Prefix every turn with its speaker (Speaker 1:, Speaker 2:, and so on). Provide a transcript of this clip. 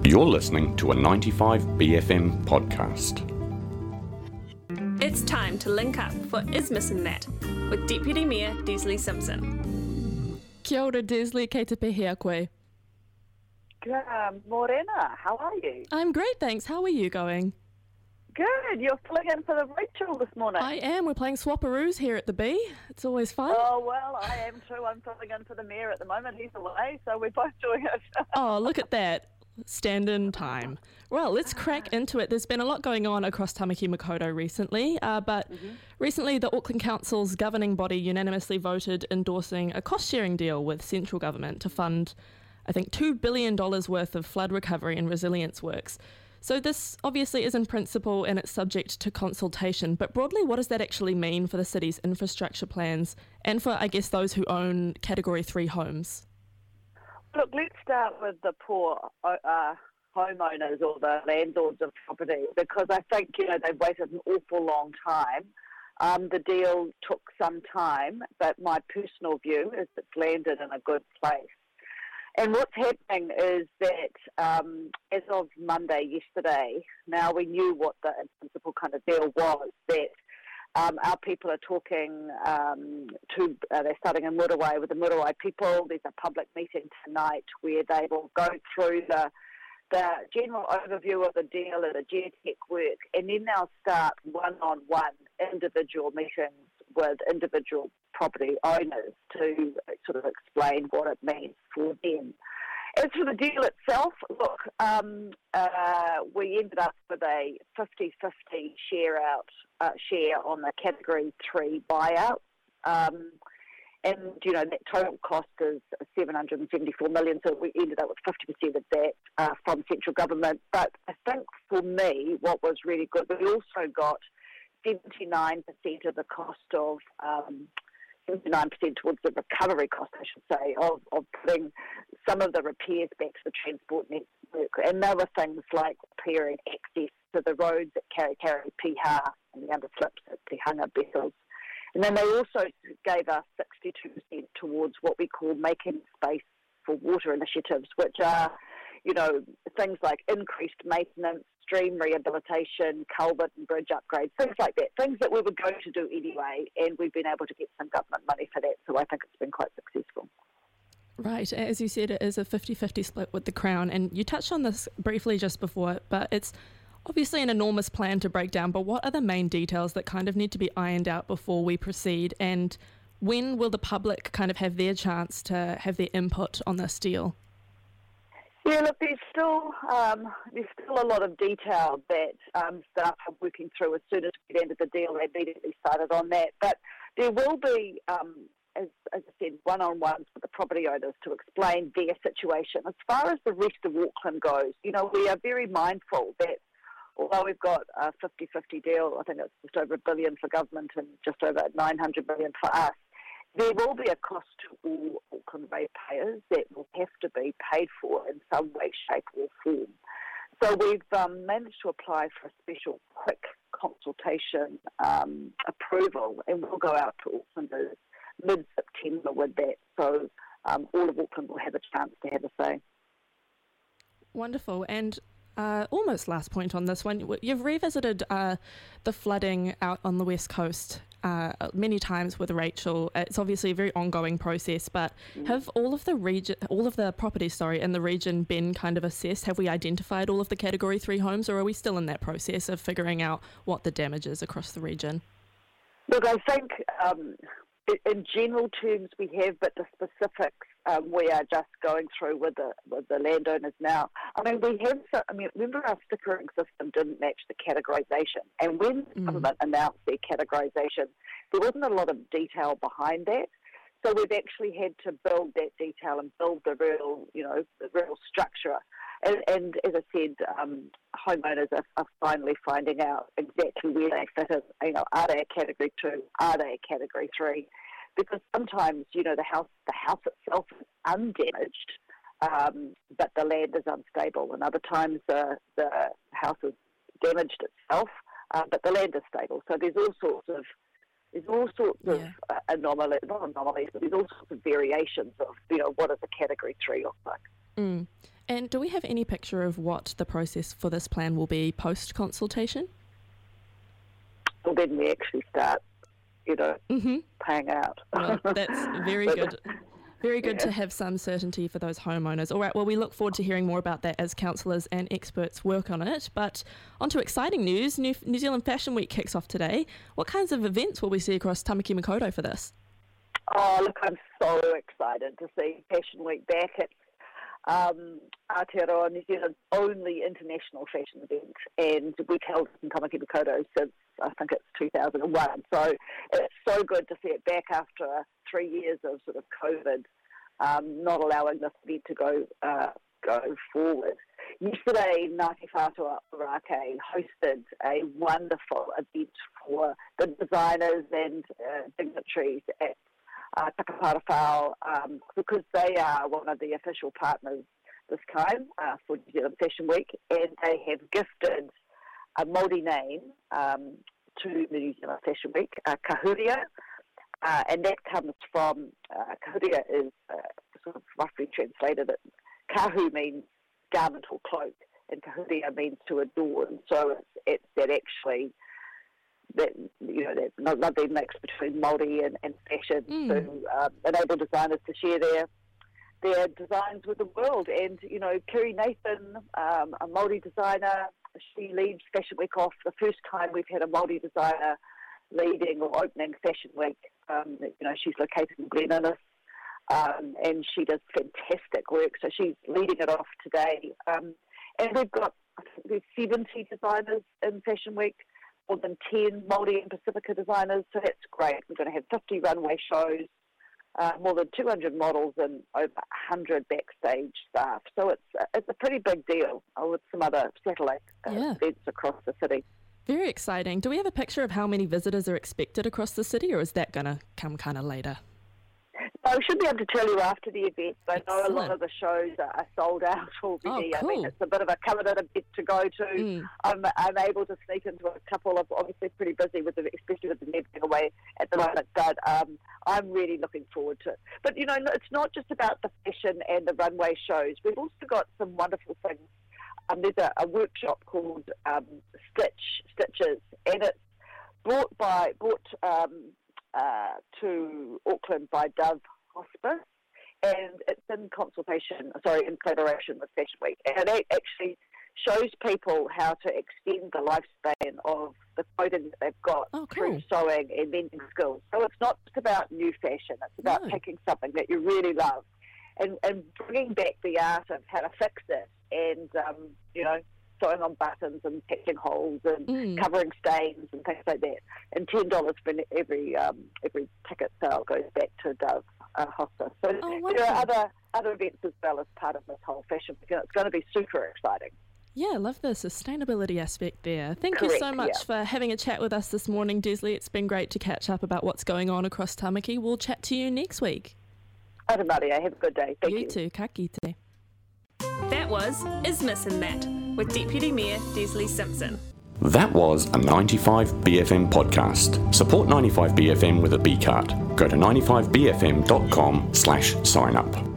Speaker 1: You're listening to a 95BFM podcast.
Speaker 2: It's time to link up for Ismas and That with Deputy Mayor Desley Simpson.
Speaker 3: Kia ora, Desley, kei te pehe a koe.
Speaker 4: Morena, how are you?
Speaker 3: I'm great, thanks. How are you going?
Speaker 4: Good. You're filling in for the Rachel this morning.
Speaker 3: I am. We're playing Swapperoos here at the B. It's always fun.
Speaker 4: Oh, well, I am too. I'm filling in for the mayor at the moment. He's away, so we're both doing it.
Speaker 3: Oh, look at that. Stand-in time. Well, let's crack into it. There's been a lot going on across Tamaki Makaurau recently, but recently the Auckland Council's governing body unanimously voted endorsing a cost-sharing deal with central government to fund, I think, $2 billion worth of flood recovery and resilience works. So this obviously is in principle and it's subject to consultation, but broadly what does that actually mean for the city's infrastructure plans and for, I guess, those who own Category 3 homes?
Speaker 4: Look, let's start with the poor homeowners or the landlords of property, because I think, they've waited an awful long time. The deal took some time, but my personal view is it's landed in a good place. And what's happening is that as of Monday, yesterday, now we knew what the in-principle kind of deal was, that our people are talking they're starting in Muriwai with the Muriwai people. There's a public meeting tonight where they will go through the general overview of the deal and the geotech work, and then they'll start one-on-one individual meetings with individual property owners to sort of explain what it means for them. As for the deal itself, look, we ended up with a 50-50 share on the Category 3 buyout. And, that total cost is $774 million, so we ended up with 50% of that from central government. But I think for me, what was really good, we also got 79% of the cost of 79% towards the recovery cost, I should say, of putting some of the repairs back to the transport network. And there were things like repairing access to the roads at Karikari, Piha, and the underslips at Tehanga Bethels. And then they also gave us 62% towards what we call making space for water initiatives, which are, things like increased maintenance, stream rehabilitation, culvert and bridge upgrades, things like that, things that we were going to do anyway, and we've been able to get some government money for that, so I think it's been quite successful.
Speaker 3: Right, as you said, it is a 50-50 split with the Crown, and you touched on this briefly just before, but it's obviously an enormous plan to break down, but what are the main details that kind of need to be ironed out before we proceed, and when will the public kind of have their chance to have their input on this deal?
Speaker 4: Yeah, look, there's still a lot of detail that staff are working through. As soon as we get into the deal, they immediately started on that. But there will be, as I said, one-on-ones with the property owners to explain their situation. As far as the rest of Auckland goes, we are very mindful that although we've got a 50-50 deal, I think it's just over $1 billion for government and just over $900 million for us, there will be a cost to all Auckland ratepayers that will have to be paid for in some way, shape or form. So we've managed to apply for a special quick consultation approval, and we'll go out to Aucklanders mid-September with that. So all of Auckland will have a chance to have a say.
Speaker 3: Wonderful. And almost last point on this one, you've revisited the flooding out on the West Coast many times with Rachel. It's obviously a very ongoing process, but have all of the properties in the region been kind of assessed? Have we identified all of the Category 3 homes, or are we still in that process of figuring out what the damage is across the region?
Speaker 4: Look, I think in general terms we have, but the specifics we are just going through with the landowners now. Remember our stickering system didn't match the categorisation, and when government announced their categorisation, there wasn't a lot of detail behind that. So we've actually had to build that detail and build the real structure. And as I said, homeowners are finally finding out exactly where they fit in. Are they a Category 2? Are they a Category 3? Because sometimes, the house itself is undamaged, but the land is unstable. And other times the house is damaged itself, but the land is stable. So there's all sorts of anomalies, not anomalies, but there's all sorts of variations of, what does a Category 3 look like.
Speaker 3: And do we have any picture of what the process for this plan will be post-consultation?
Speaker 4: Well, then we actually start, paying out.
Speaker 3: Well, that's very good. Very good to have some certainty for those homeowners. All right, well, we look forward to hearing more about that as councillors and experts work on it. But on to exciting news. New Zealand Fashion Week kicks off today. What kinds of events will we see across Tamaki Makaurau for this?
Speaker 4: Oh, look, I'm so excited to see Fashion Week back. It's Aotearoa, New Zealand's only international fashion event, and we've held it in Tamaki Makaurau since, I think it's 2001. So it's so good to see it back after 3 years of sort of COVID, not allowing this event to go forward. Yesterday, Ngāti Whātua Ōrākei hosted a wonderful event for the designers and dignitaries at Takapara Whao, because they are one of the official partners this time for New Zealand Fashion Week, and they have gifted a Māori name to the New Zealand Fashion Week, Kahuria, and that comes from, Kahuria is sort of roughly translated, Kahu means garment or cloak, and Kahuria means to adorn, so it's that actually that lovely mix between Māori and fashion to enable designers to share their designs with the world. And, Kerry Nathan, a Māori designer, she leads Fashion Week off. The first time we've had a Māori designer leading or opening Fashion Week. She's located in Glen Innes, and she does fantastic work. So she's leading it off today. And we've got, I think there's 70 designers in Fashion Week, more than 10 Māori and Pacifica designers, so that's great. We're going to have 50 runway shows, more than 200 models and over 100 backstage staff. So it's a pretty big deal with some other satellite events across the city.
Speaker 3: Very exciting. Do we have a picture of how many visitors are expected across the city, or is that going to come kind of later?
Speaker 4: I should be able to tell you after the event. I know a lot of the shows are sold out already.
Speaker 3: Oh, cool.
Speaker 4: I mean, it's a bit of a coveted event to go to. I'm able to sneak into a couple of, obviously pretty busy, especially with the net being away at the moment, but I'm really looking forward to it. But, it's not just about the fashion and the runway shows. We've also got some wonderful things. There's a workshop called Stitches, and it's brought to Auckland by Dove Hospice, and it's in collaboration with Fashion Week, and it actually shows people how to extend the lifespan of the clothing that they've got through sewing and mending skills. So it's not just about new fashion, it's about taking something that you really love and bringing back the art of how to fix it and, sewing on buttons and patching holes and covering stains and things like that. And $10 for every ticket sale goes back to Dove Hospice. So there are other events as well as part of this whole fashion week. It's going to be super exciting.
Speaker 3: Yeah, I love the sustainability aspect there. Thank you so much for having a chat with us this morning, Desley. It's been great to catch up about what's going on across Tamaki. We'll chat to you next week.
Speaker 4: Ata Maria, have a good day. Thank you.
Speaker 3: You too. Ka kite.
Speaker 2: That was Isthmus and That with Deputy Mayor Desley Simpson.
Speaker 1: That was a 95BFM podcast. Support 95BFM with a B card. Go to 95bfm.com/sign up.